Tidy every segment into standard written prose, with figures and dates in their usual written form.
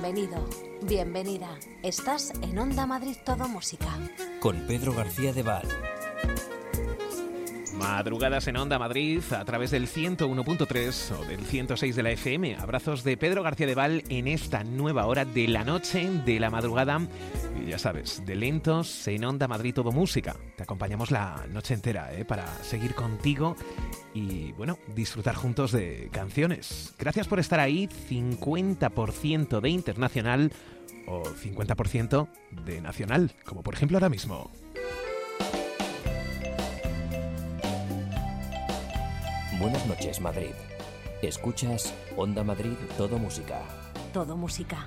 Bienvenido, bienvenida. Estás en Onda Madrid Todo Música. Con Pedro García de Val. Madrugadas en Onda Madrid a través del 101.3 o del 106 de la FM. Abrazos de Pedro García de Val en esta nueva hora de la noche, de la madrugada. Y ya sabes, de lentos en Onda Madrid Todo Música. Te acompañamos la noche entera para seguir contigo y, bueno, disfrutar juntos de canciones. Gracias por estar ahí. 50% de internacional o 50% de nacional, como por ejemplo ahora mismo. Buenas noches, Madrid. Escuchas Onda Madrid Todo Música. Todo Música.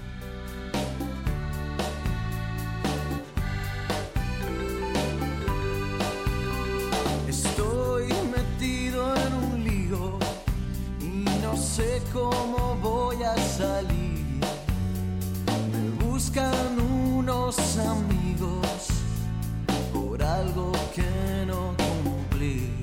Estoy metido en un lío y no sé cómo voy a salir. Me buscan unos amigos por algo que no cumplí.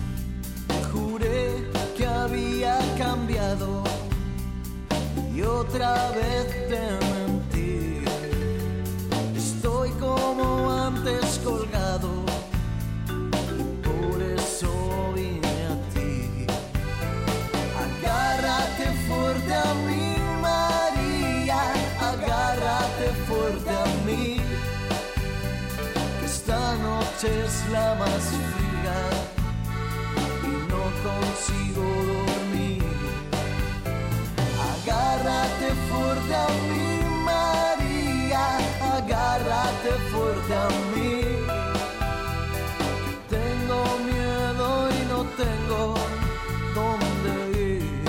Juré que había cambiado y otra vez te mentí. Estoy como antes colgado y por eso vine a ti. Agárrate fuerte a mí, María, agárrate fuerte a mí, que esta noche es la más fría. Consigo dormir. Agárrate fuerte a mí, María, agárrate fuerte a mí. Tengo miedo y no tengo dónde ir.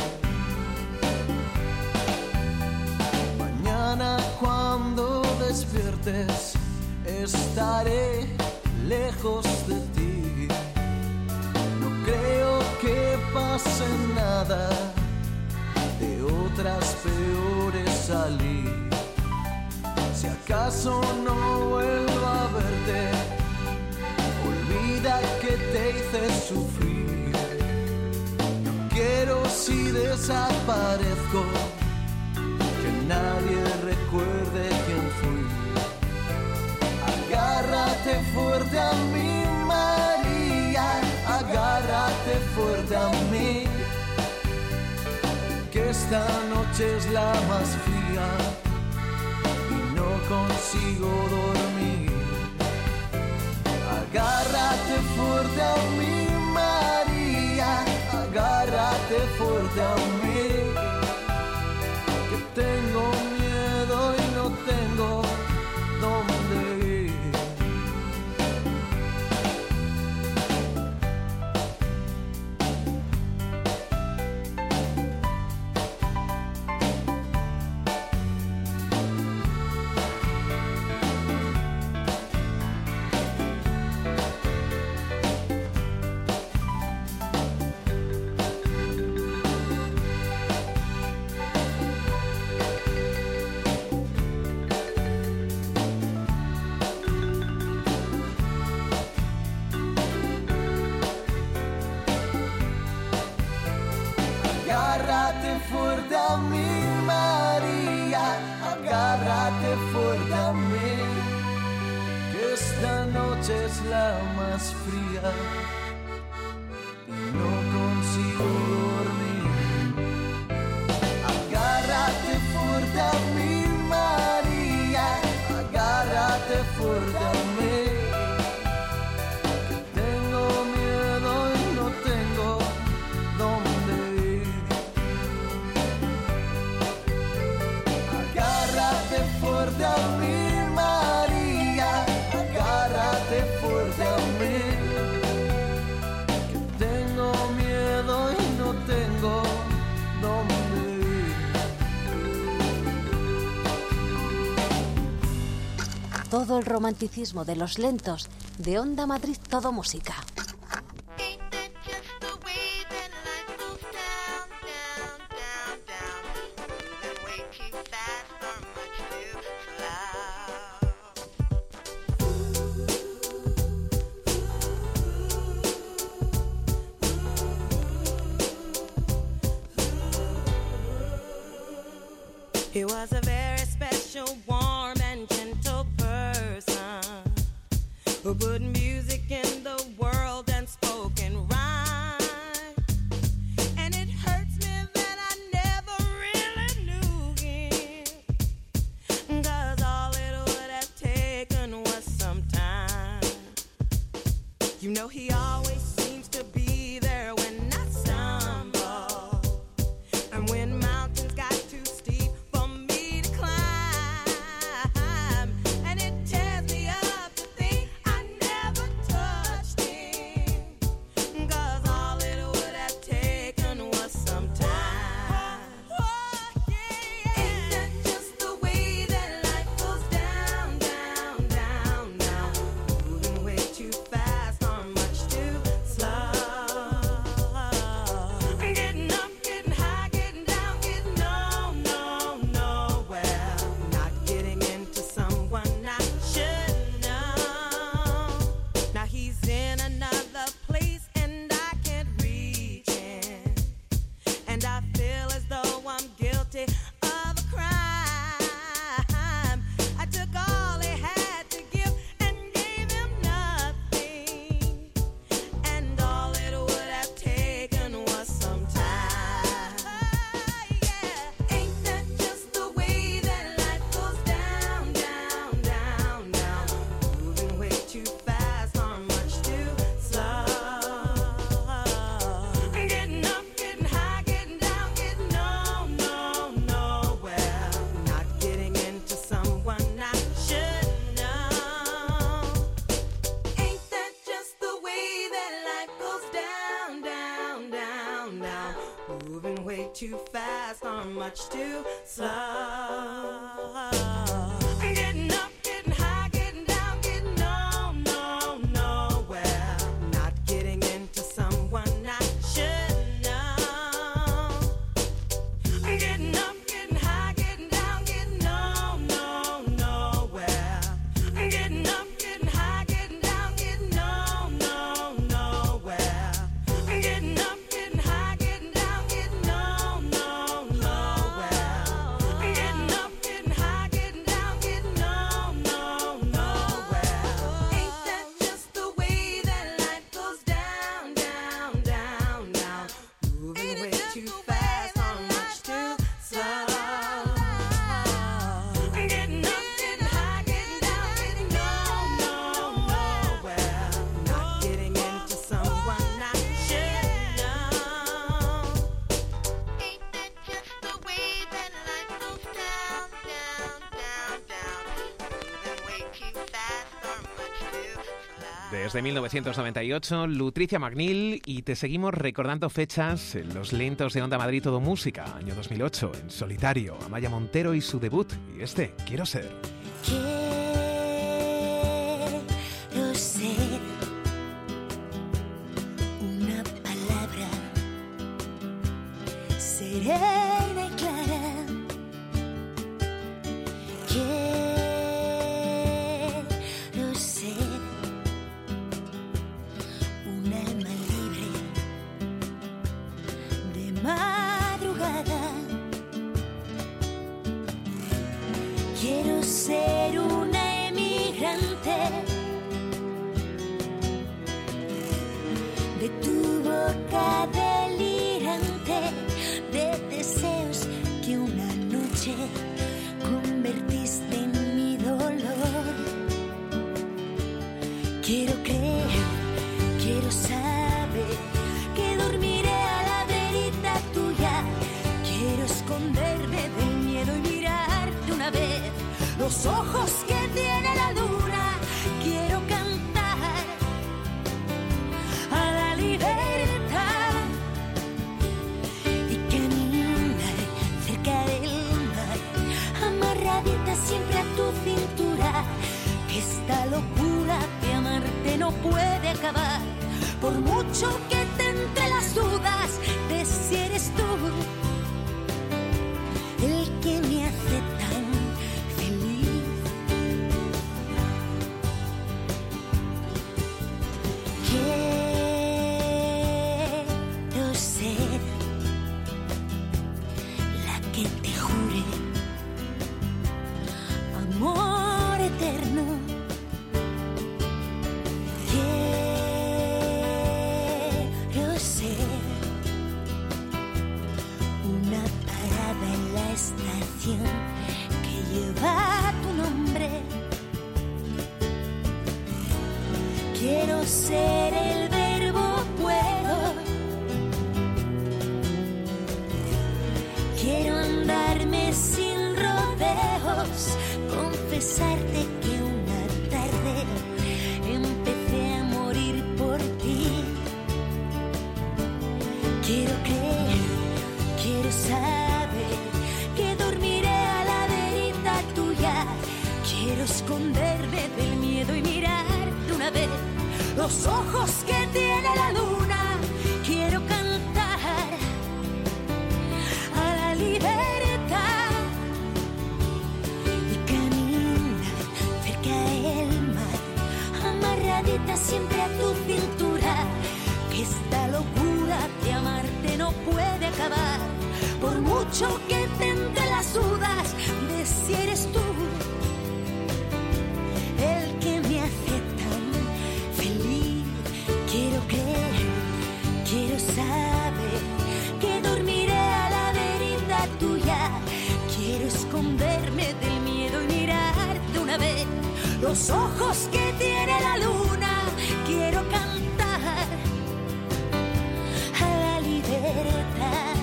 Mañana cuando despiertes estaré lejos de ti. Creo que pase nada, de otras peores salir. Si acaso no vuelvo a verte, olvida que te hice sufrir. No quiero si desaparezco, que nadie recuerde quién fui. Agárrate fuerte a mí, María, agárrate fuerte a mí, que esta noche es la más fría y no consigo dormir. Agárrate fuerte a mí, María, agárrate fuerte a mí, que tengo miedo y no tengo dónde ir. Agárrate fuerte a mí, María, agárrate fuerte a mí, que esta noche es la más fría y no consigo dormir. Agárrate fuerte a mí, María, agárrate fuerte a mí, que tengo miedo y no tengo dónde ir. Agárrate fuerte a mí, María, agárrate fuerte a mí, que tengo miedo y no tengo dónde ir. Todo el romanticismo de los lentos de Onda Madrid Todo Música. He was a very special, warm and gentle person who put music in the world and spoke in rhyme. And it hurts me that I never really knew him, 'cause all it would have taken was some time. You know he always seems to be there when I stumble, and when mountains got too steep for me to climb, and it tears me up to think I never touched him, 'cause all it would have taken was some time. Ain't that just the way that life goes down, down, down, down, moving way too fast or much too slow. Getting up, getting high, getting down, getting nowhere. Not getting into someone I should know. Now he's in another place and I can't reach him, and I feel as though I'm guilty of a crime. I took all he had to give and gave him nothing, and all it would have taken was some time. Ain't that just the way that life goes down, down, down, down, moving way too fast or much too slow. Getting up, getting high, getting down, getting nowhere. Not getting into someone I should know. Ain't that just the way that life goes down, down, down, down, moving way too fast or much too slow. Getting up, getting high, getting down, getting nowhere. Not getting into someone I should know. Getting up, getting high, getting down, getting nowhere. Getting up, getting high, getting down, getting nowhere. Getting up, getting high, getting down, getting nowhere. Getting up, getting high, getting down, getting nowhere. Ain't that just the way that life goes down, down, down, down, moving way too fast or much too slow. Getting up, getting high, getting down, getting nowhere. Not getting into someone I should know. Ain't that just the way that life goes down, down, down, down, moving way too fast or much too slow. Desde 1998, Lutricia McNeil, y te seguimos recordando fechas en los lentos de Onda Madrid Todo Música, año 2008, en solitario, Amaya Montero y su debut, y este, Quiero Ser. Quiero ser una palabra serena y clara. Quiero ser un alma libre de madrugada. Quiero ser una emigrante de tu boca delirante, de deseos que una noche convertiste en mi dolor. Quiero creer, quiero saber que dormiré a la verita tuya. Quiero esconderme del miedo y mirarte una vez los ojos que tiene la luna. Quiero cantar a la libertad y caminar cerca del mar, amarradita siempre a tu cintura. Que esta locura de amarte no puede acabar, por mucho que te entre las dudas de si eres tú el que me hace tan feliz. Quiero ser la que te jure Quiero ser el verbo puedo. Quiero andarme sin rodeos, confesarte que una tarde empecé a morir por ti. Quiero creer, quiero saber que dormiré a la verita tuya. Quiero esconderme del miedo y mirar de una vez los ojos que tiene la luna. Quiero cantar a la libertad y caminar cerca del mar, amarradita siempre a tu cintura. Que esta locura de amarte no puede acabar, por mucho que te entre las dudas de si eres tú el que me hace tan feliz. Quiero creer, quiero saber que dormiré a la verita tuya. Quiero esconderme del miedo y mirar de una vez los ojos que tiene la luna. Quiero cantar a la libertad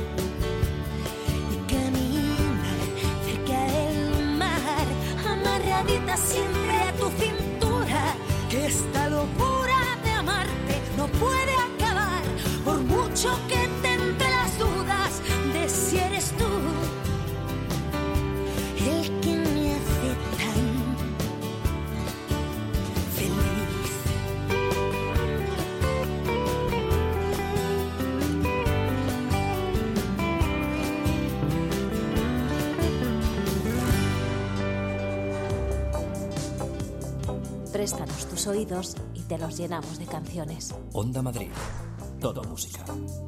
y caminar cerca del mar, amarradita siempre a tu cintura. Que esta locura de amarte no puede acabar, por mucho que te entre las dudas de si eres tú el que me hace tan feliz. Préstanos tus oídos y te los llenamos de canciones. Onda Madrid, todo música.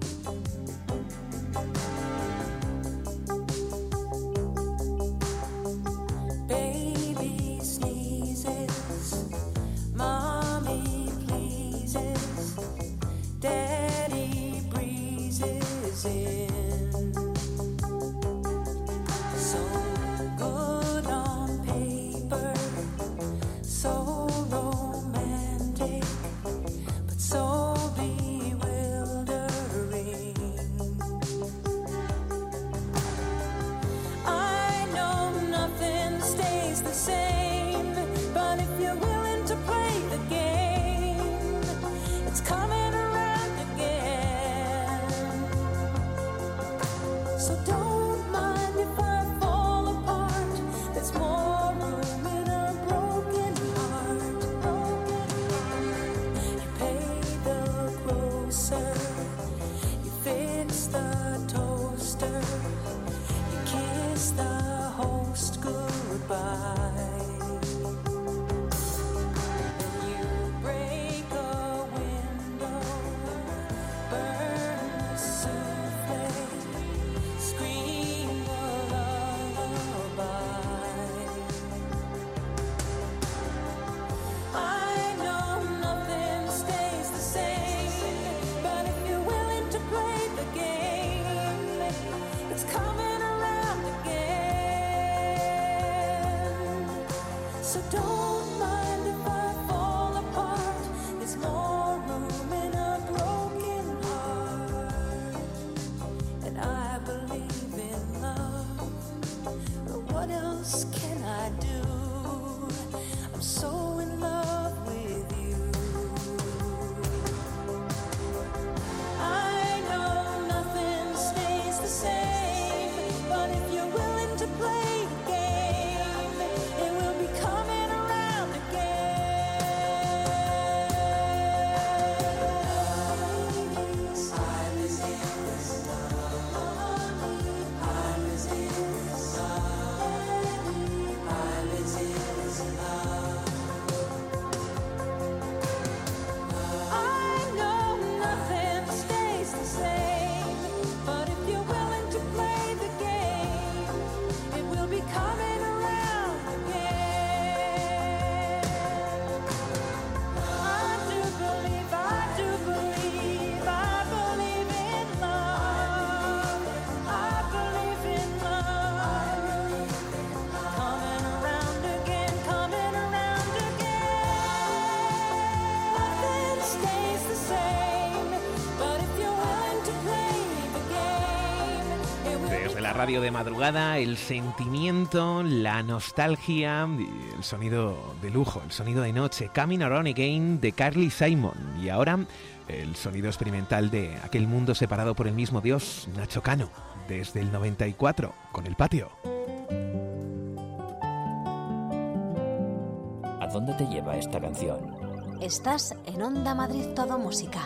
Baby sneezes, mommy pleases, daddy breezes in. So good on paper, so romantic, but so bewildering. I know nothing stays the same, but if you're willing to play the game, it's coming around again. So don't mind if I fall apart. There's more room in a broken heart. You pay the grocer, you fix the toaster, you kiss the host goodbye. You break a window, burn the souffle, scream a lullaby. I know nothing stays the same, but if you're willing to play the game, it's coming around again. So don't mind if I fall apart. There's more room in a broken heart. And I believe in love, but what else can I do? I'm so in love with you. I know nothing stays the same, but if you're willing to play the game, it will be coming around again. I'm as in this love. I'm as in this love. I'm as in this love. la radio de madrugada, el sentimiento, la nostalgia y el sonido de lujo, el sonido de noche. Coming Around Again de Carly Simon. Y ahora el sonido experimental de aquel mundo separado por el mismo Dios, Nacho Cano, desde el 94 con El Patio. ¿A dónde te lleva esta canción? Estás en Onda Madrid Todo Música.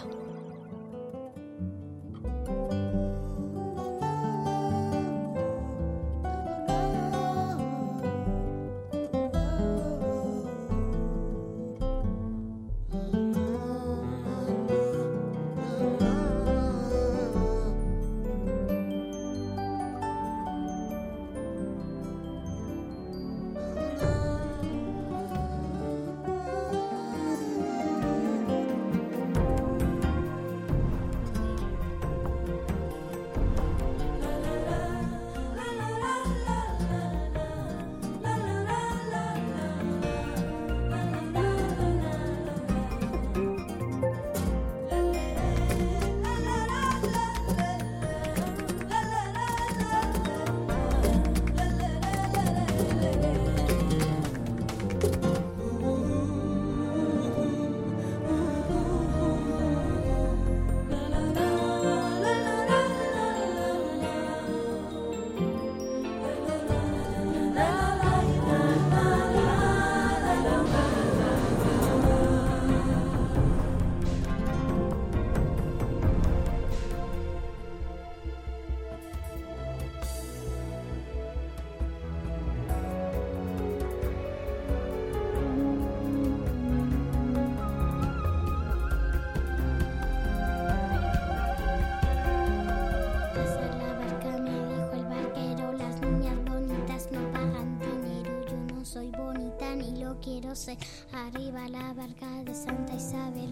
Arriba la barca de Santa Isabel.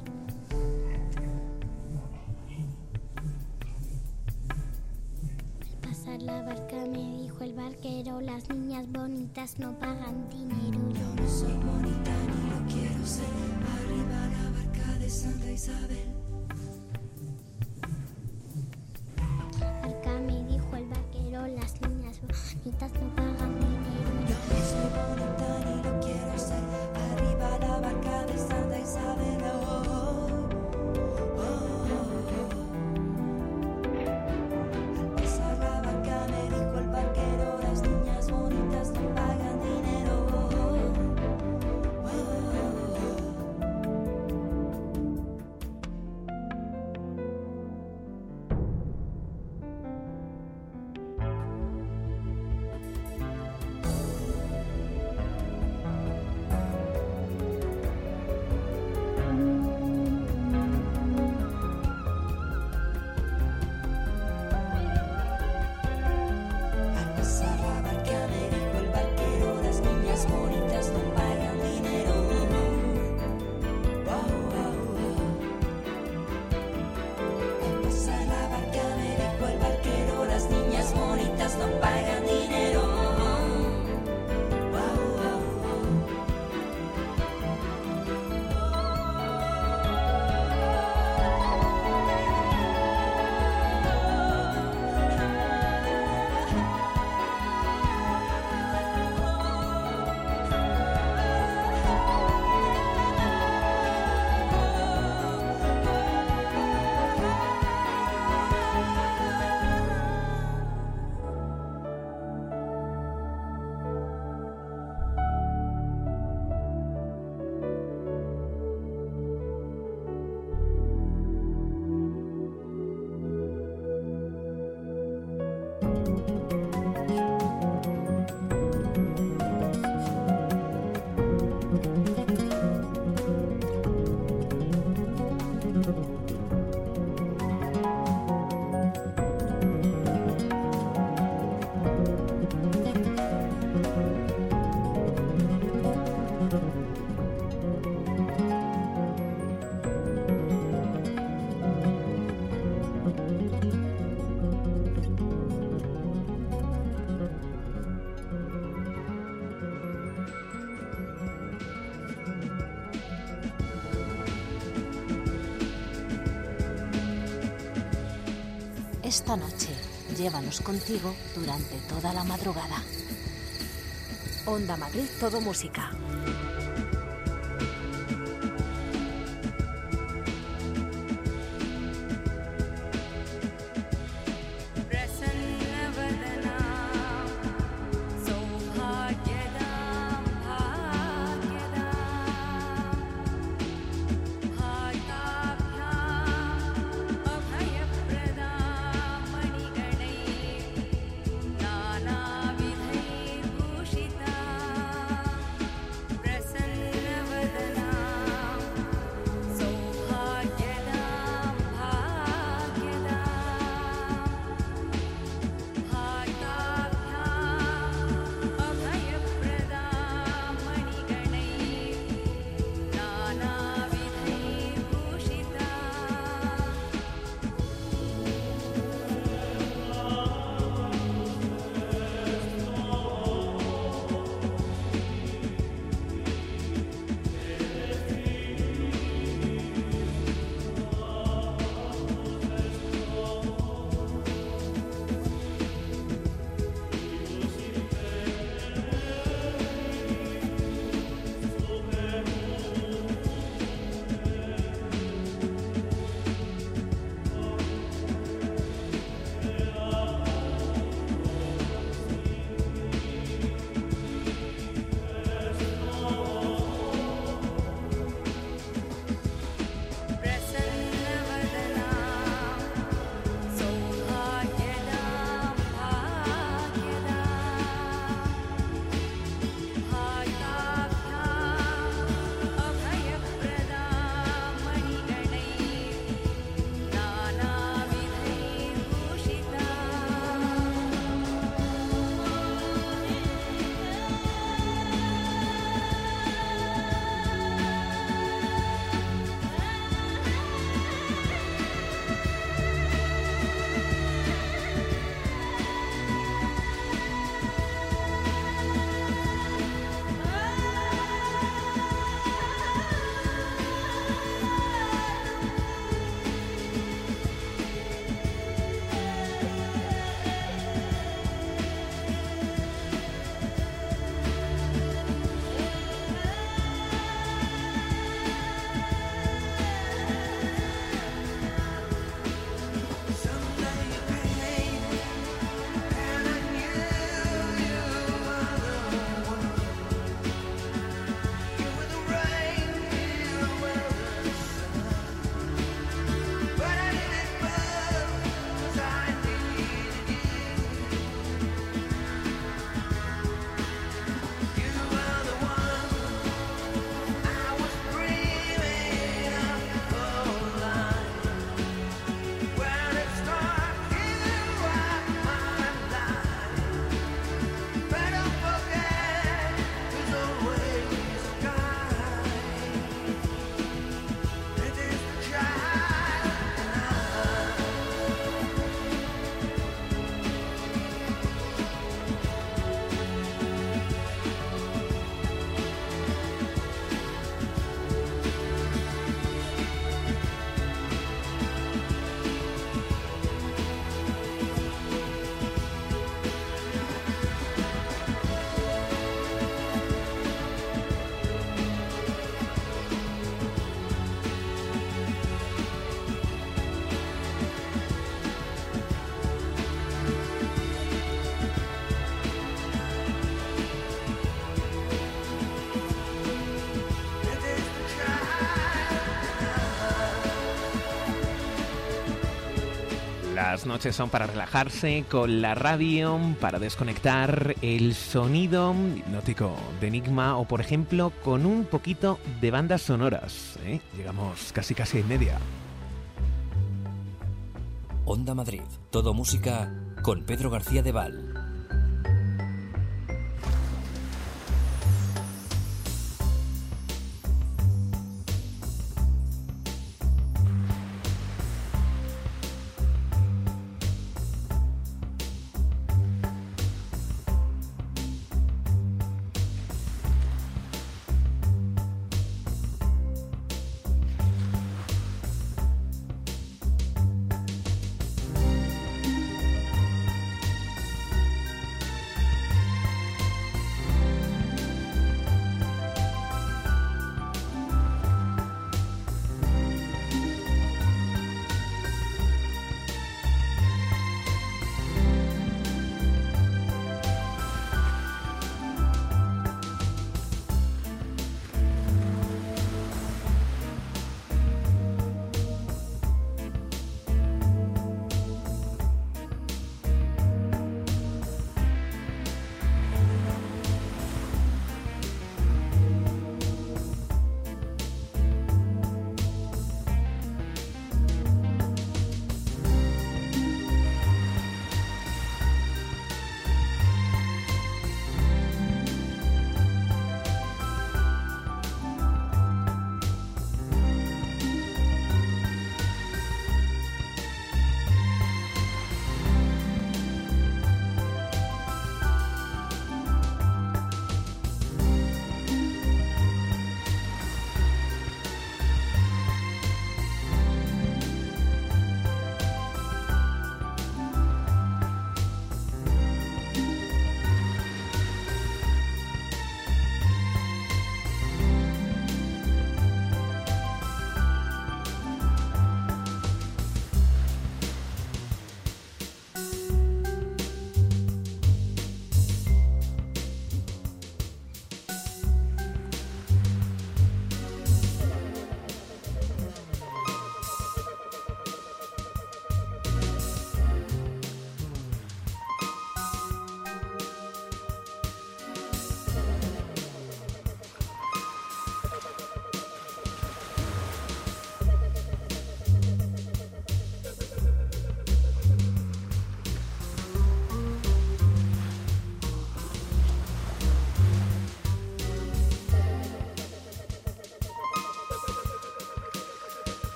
Al pasar la barca me dijo el barquero, las niñas bonitas no pagan dinero. Yo no soy bonita ni lo quiero ser. Arriba la barca de Santa Isabel. Barca me dijo el barquero, las niñas bonitas no pagan dinero. Yo no soy bonita ni lo quiero ser. Arriba la barca de Santa Isabel. Al pasar la barca me dijo el barquero, las niñas bonitas no pagan dinero. Esta noche, Llévanos contigo durante toda la madrugada. Onda Madrid, todo música. Las noches son para relajarse con la radio, para desconectar el sonido hipnótico de Enigma o, por ejemplo, con un poquito de bandas sonoras. Llegamos casi a media. Onda Madrid, todo música con Pedro García de Val.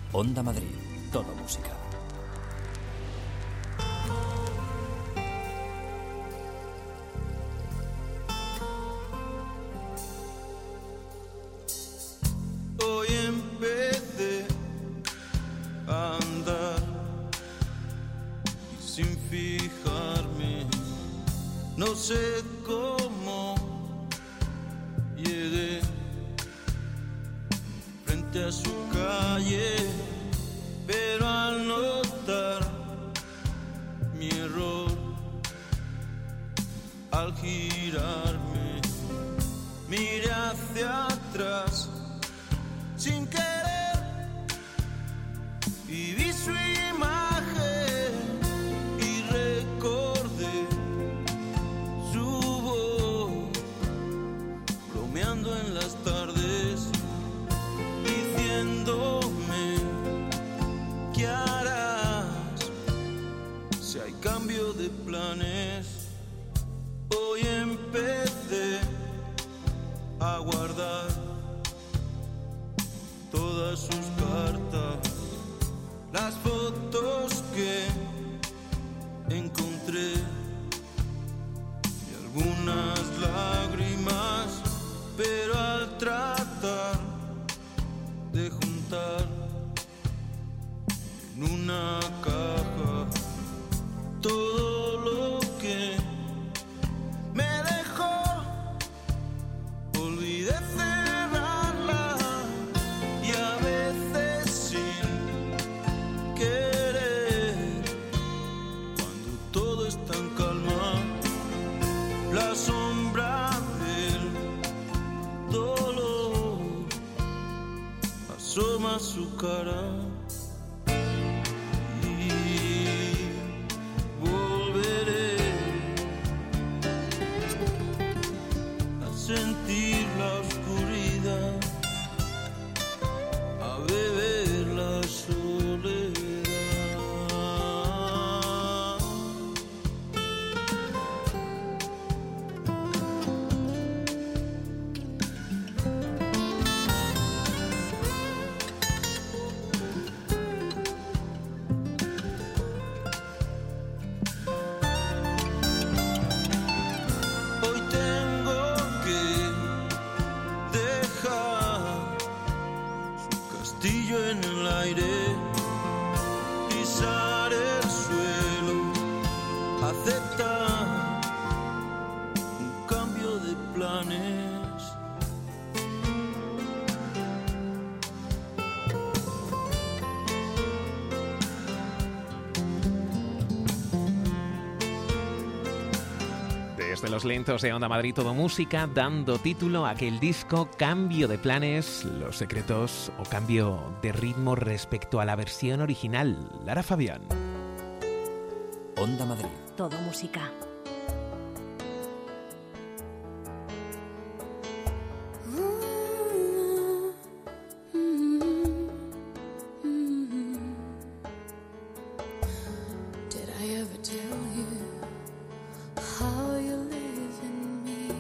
Onda Madrid, todo música. Hoy empecé a andar y sin fijarme, no sé cómo llegué frente a su calle, pero al notar mi error, al girarme, miré hacia atrás sin querer y vi su imagen y recordé su voz, bromeando en las tardes, diciéndome: ¿qué harás si hay cambio de planes? Hoy empecé a guardar todas sus cartas, las fotos que encontré y algunas lágrimas, pero al tratar de juntar en una caja todo lo que me dejó, olvidé cerrarla y a veces sin querer, cuando todo está en calma, la sombra del dolor asoma su cara. Sentir la oscuridad, a beber la soledad. Hoy tengo que dejar su castillo en el aire, pisar el suelo, aceptar un cambio de planes. Desde los lentos de Onda Madrid, todo música, dando título a aquel disco Cambio de planes, los secretos o cambio de ritmo respecto a la versión original. Lara Fabián. Onda Madrid. Todo música. Did I ever tell you how you live in me?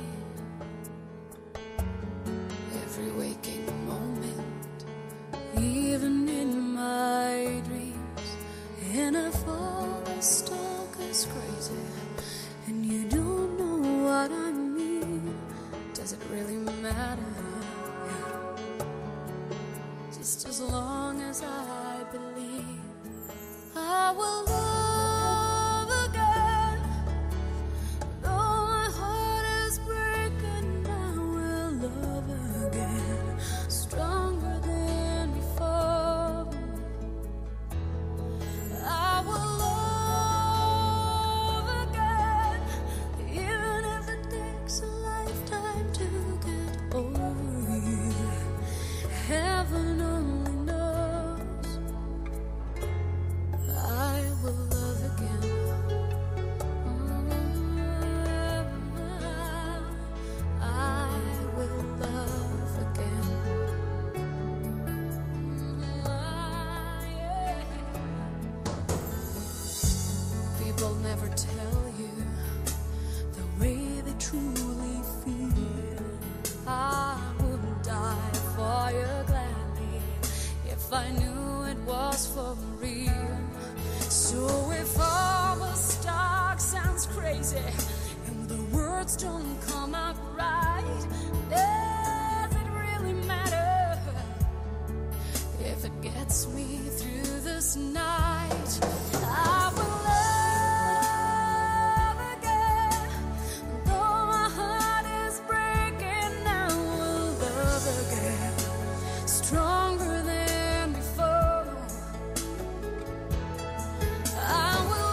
Every waking moment, even in my dreams, and I fall stuck as crazy, and you don't know what I mean. Does it really matter? Just as long as I believe I will love again. Though my heart is breaking, I will love again, stronger than before. I will love again, even if it takes a lifetime to get over you. Heaven only knows I will was for real. So if all the talk sounds crazy and the words don't come out right, does it really matter if it gets me through this night? I will love again, though my heart is breaking. I will love again, stronger than before. I will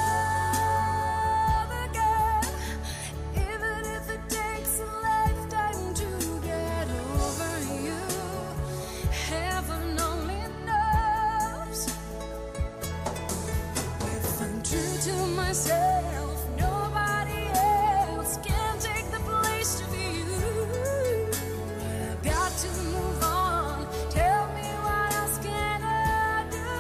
love again, even if it takes a lifetime to get over you. Heaven only knows. If I'm true to myself, nobody else can take the place of you. I've got to move on. Tell me what else can I do?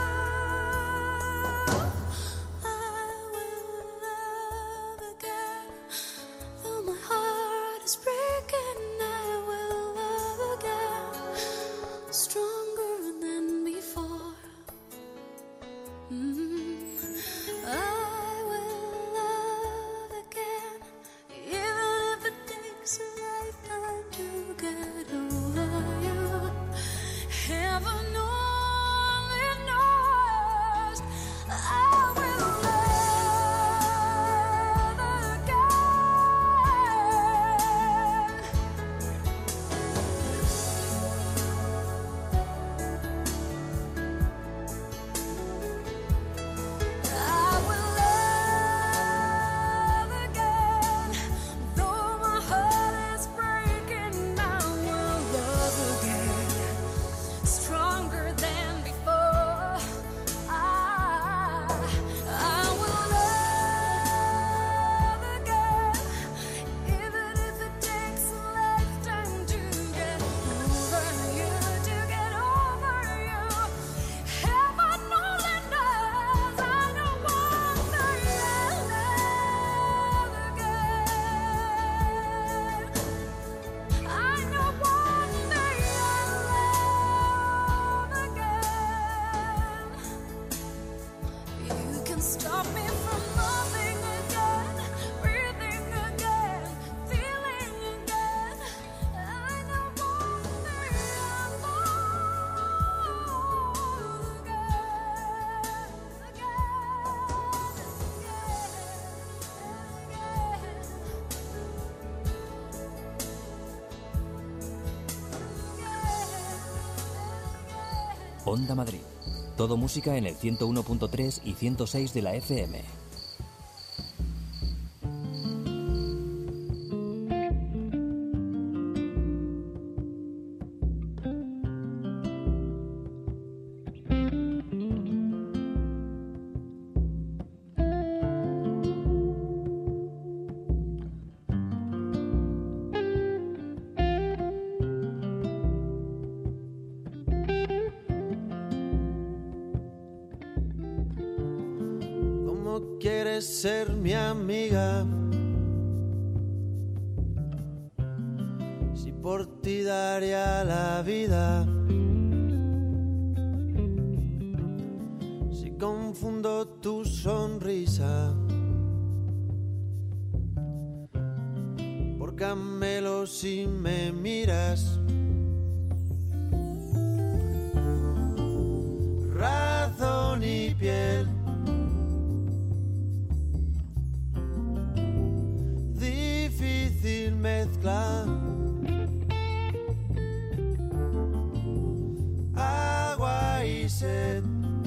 I will love again, though my heart is breaking. I will love again, stronger than before. I will love again, even if it takes a lifetime to get over you. Heaven only knows. I will love again. I will love again, though my heart is breaking. I will love again, stronger than before. I will love again, even if it takes a lifetime to get over you, to get over you. Heaven only knows. I know one thing, I'll love again. I know one thing, I'll love again. You can stop me from loving again, breathing again, feeling again. I know one thing, I'll love Onda Madrid. Todo música en el 101.3 y 106 de la FM. ¿Cómo quieres ser mi amiga? Si por ti daría la vida. Si confundo tu sonrisa por Camelo si me miras. Razón y piel, difícil mezcla. Agua y sed,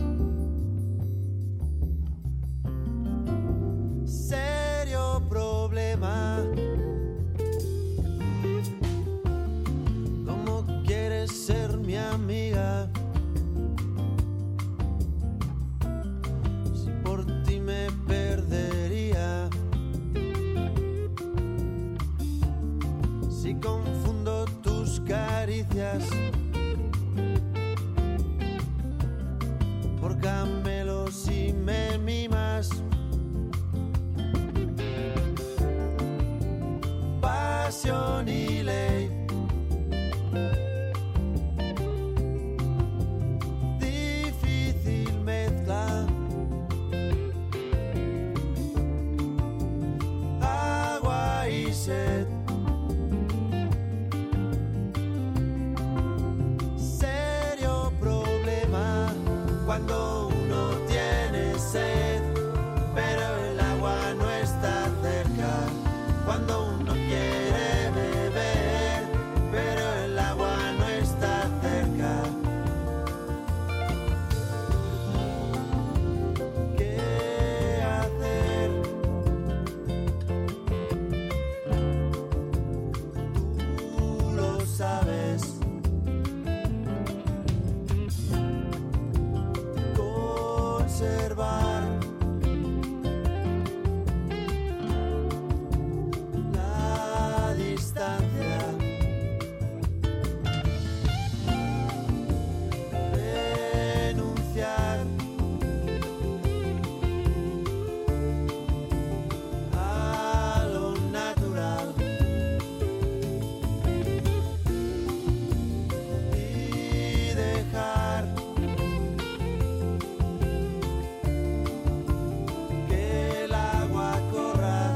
serio problema. ¿Cómo quieres ser mi amiga? Si por ti me perdería. Si confundo tus caricias por Camelo si me mimas. Pasión y ley, cuando uno tiene sed, pero el agua no está cerca. Cuando uno quiere beber, pero el agua no está cerca. ¿Qué hacer? Tú lo sabes. Conservar la distancia, renunciar a lo natural y dejar que el agua corra.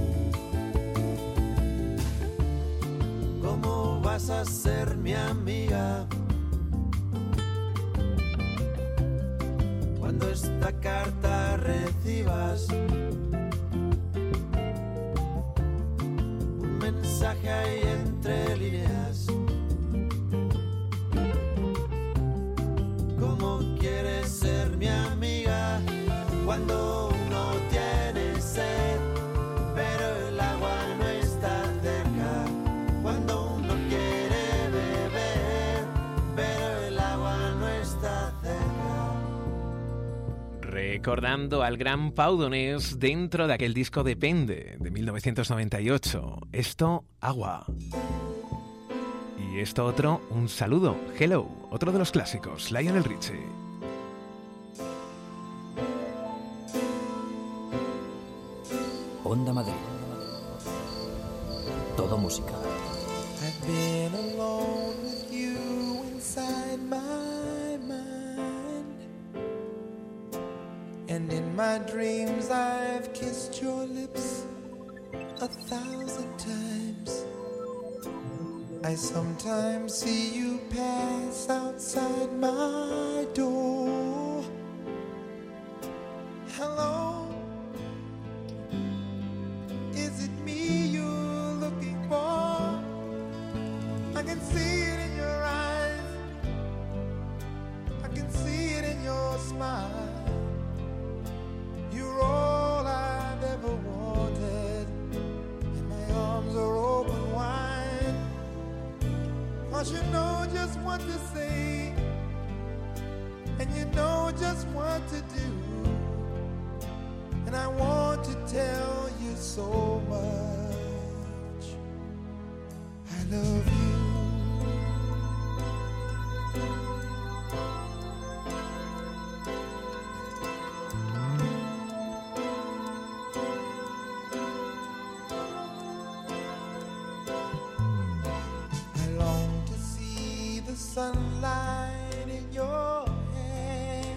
¿Cómo vas a ser mi amiga cuando esta carta recibas un mensaje ahí entre líneas? ¿Cómo quieres ser mi amiga cuando uno tiene sed, pero el agua no está cerca? Cuando uno quiere beber, pero el agua no está cerca. Recordando al gran Pau Donés dentro de aquel disco Depende, de 1998. Esto, Agua. Y esto otro, Un saludo, Hello, otro de los clásicos, Lionel Richie. Onda Madrid. Todo música. I've been alone with you inside my mind, and in my dreams I've kissed your lips 1,000 times. I sometimes see you pass outside my door. Hello, is it me you're looking for? I can see it in your eyes, I can see it in your smile. You're all I've ever wanted, and my arms are open wide. 'Cause you know just what to say, and you know just what to do, and I want to tell you so much. I love you. I long to see the sunlight in your hair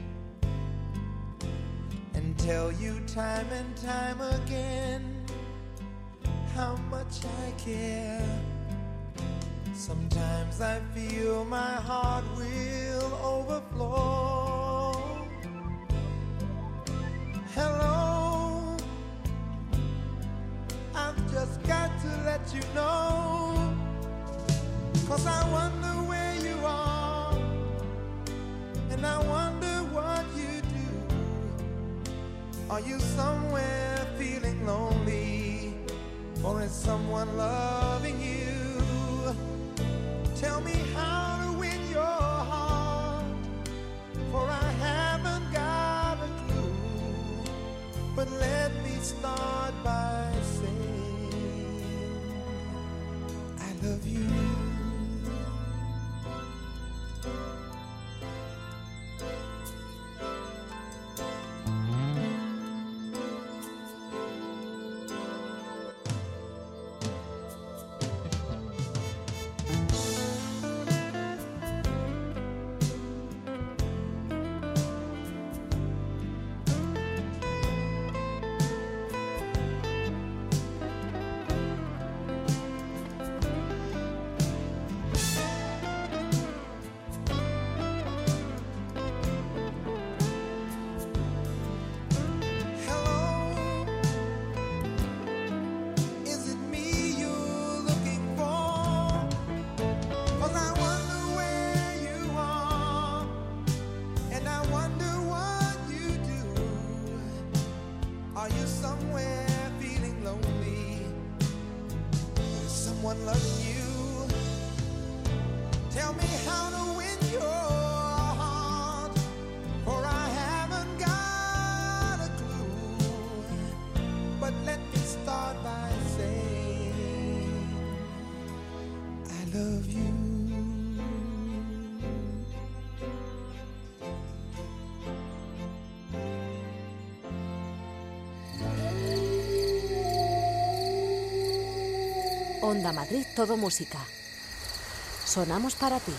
and tell you time and time again how much I care. Sometimes I feel my heart will overflow. Hello, I've just got to let you know, 'cause I wonder where you are, and I wonder what you do. Are you somewhere feeling lonely, or is someone loving you? Tell me how to win your heart, for I haven't got a clue. But let me start by saying I love you. Onda Madrid, todo música. Sonamos para ti.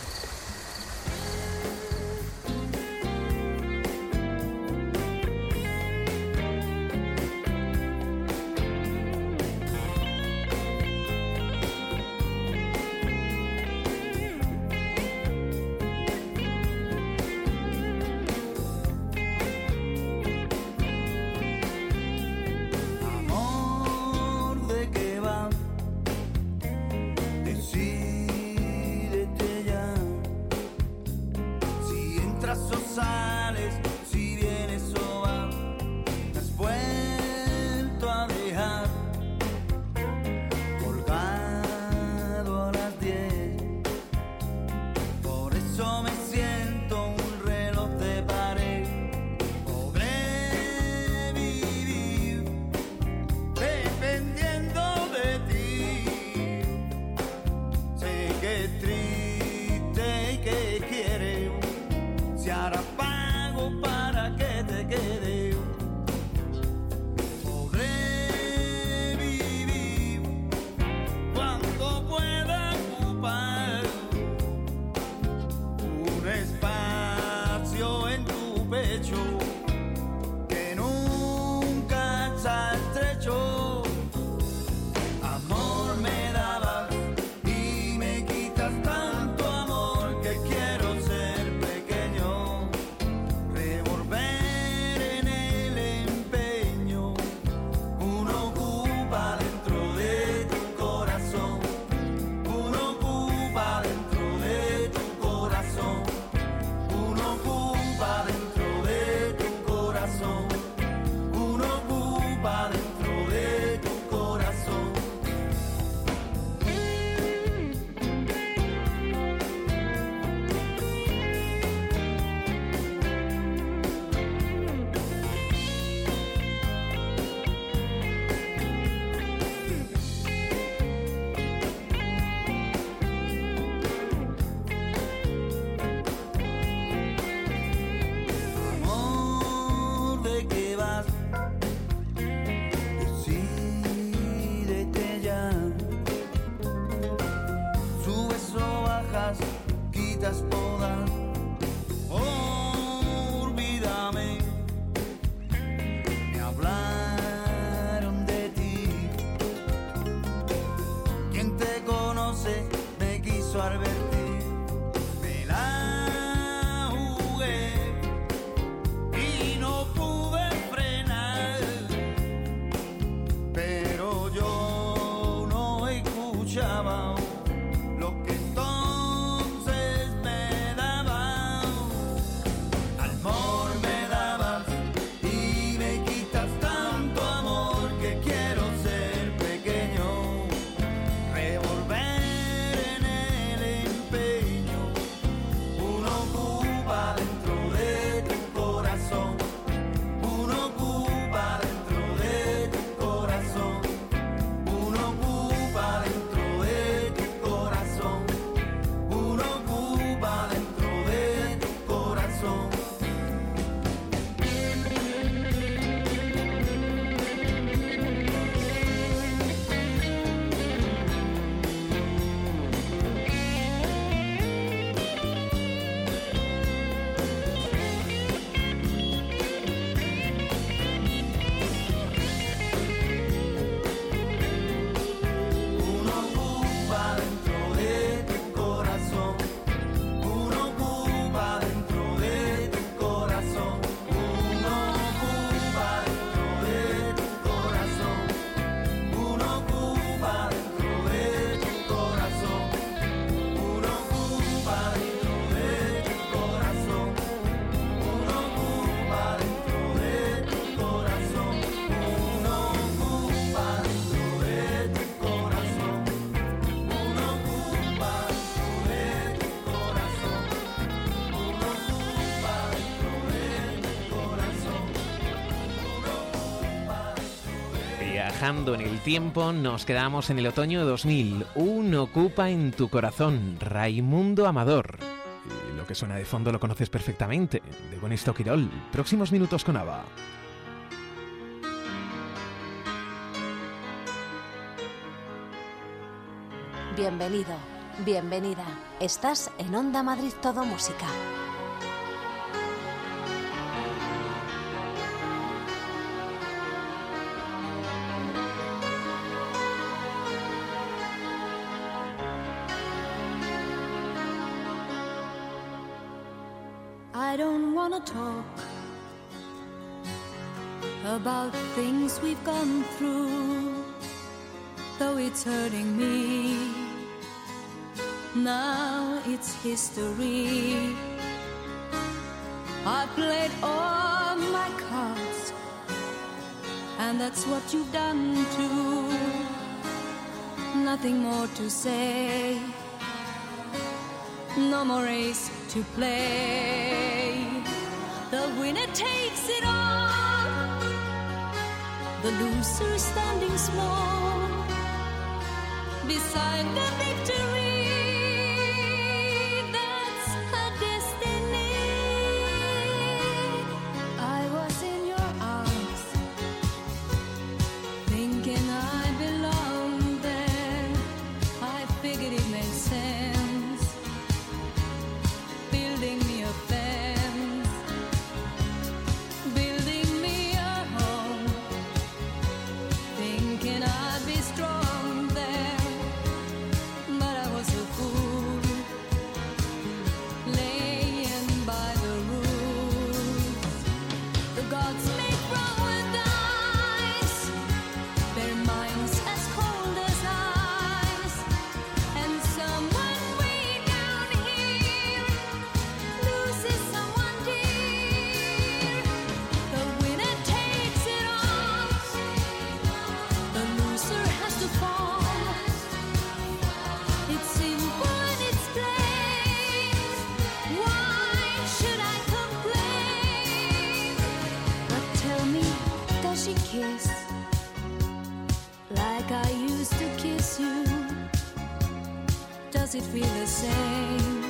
Viajando en el tiempo, nos quedamos en el otoño de 2000. Un ocupa en tu corazón, Raimundo Amador. Y lo que suena de fondo lo conoces perfectamente, de Buen Esto Quirol. Próximos minutos con Ava. Bienvenido, bienvenida. Estás en Onda Madrid Todo Música. I don't wanna talk about things we've gone through, though it's hurting me. Now it's history. I played all my cards, and that's what you've done too. Nothing more to say, no more race to play. The winner takes it all, the loser standing small beside the victory. That's her destiny. I was in your arms, thinking I belonged there. I figured it made sense, building me a fence, building me a home, thinking I'd be strong there. But I was a fool, laying by the rules. The gods make wrong with dice, their minds as cold as ice. And someone way down here loses someone dear. The winner takes it all, the loser has to fall. It's simple and it's plain. Why should I complain? But tell me, does she kiss like I used to kiss you? Does it feel the same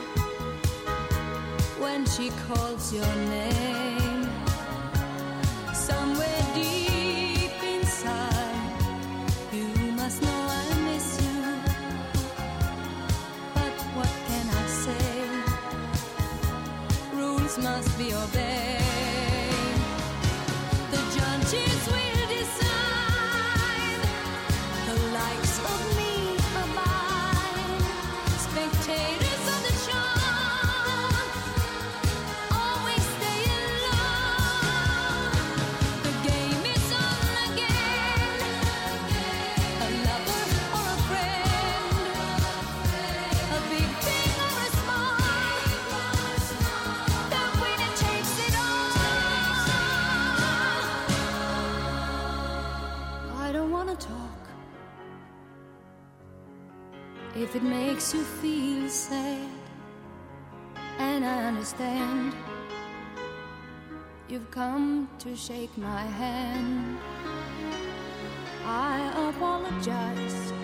when she calls your name? Somewhere deep inside, you must know I miss you. But what can I say? Rules must be obeyed. The judges will decide, the likes of me are mine. Spectators of the show always stay alone. The game is on again, a lover or a friend, a big thing or a small, the winner takes it all. I don't wanna talk if it makes you feel sad, and I understand. You've come to shake my hand. I apologize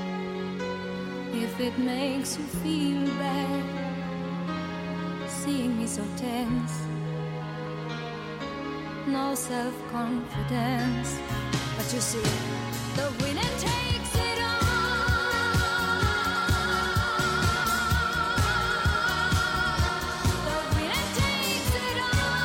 if it makes you feel bad, seeing me so tense, no self-confidence. But you see, the winner takes it all. The winner takes it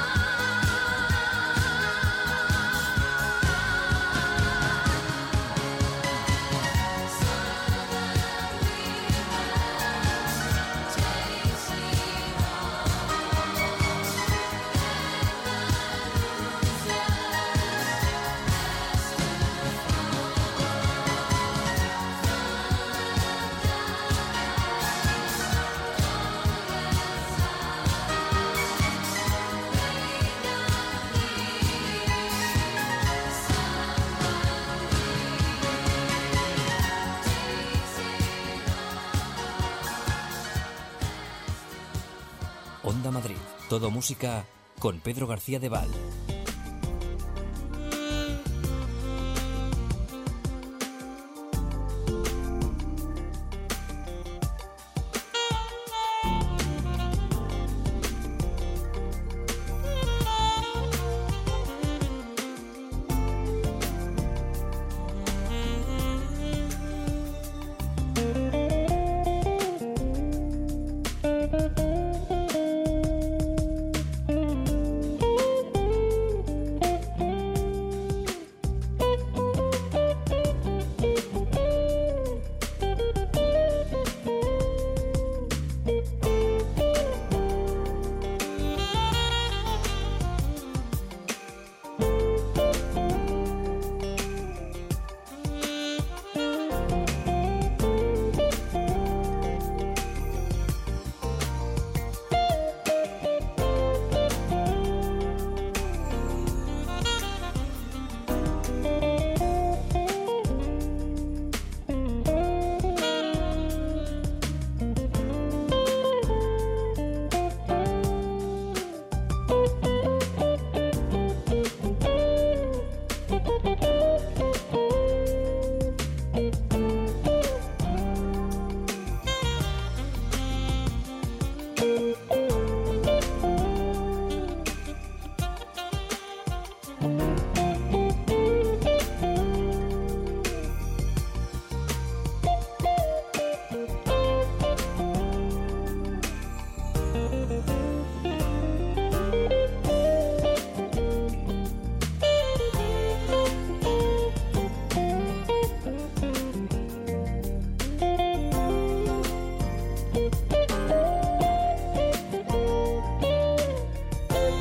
Onda Madrid, todo música con Pedro García de Val.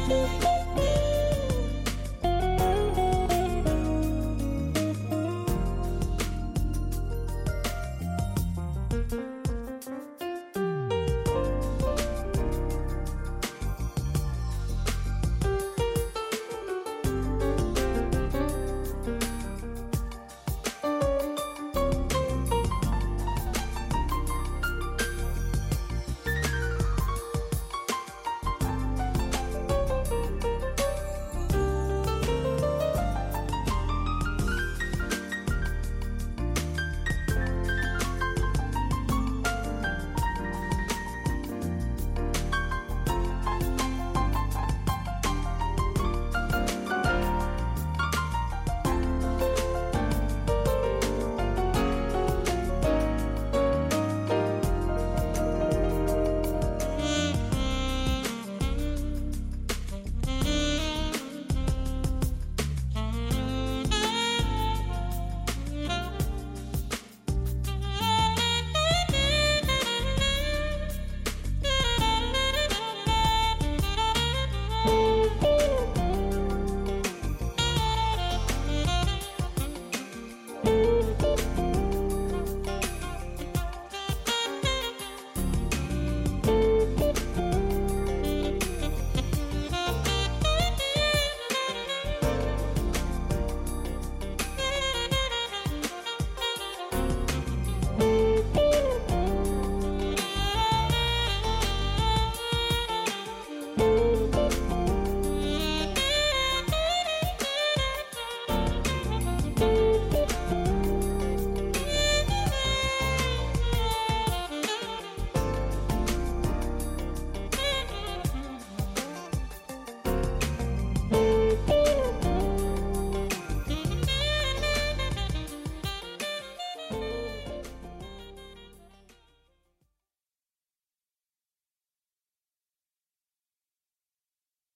Thank you.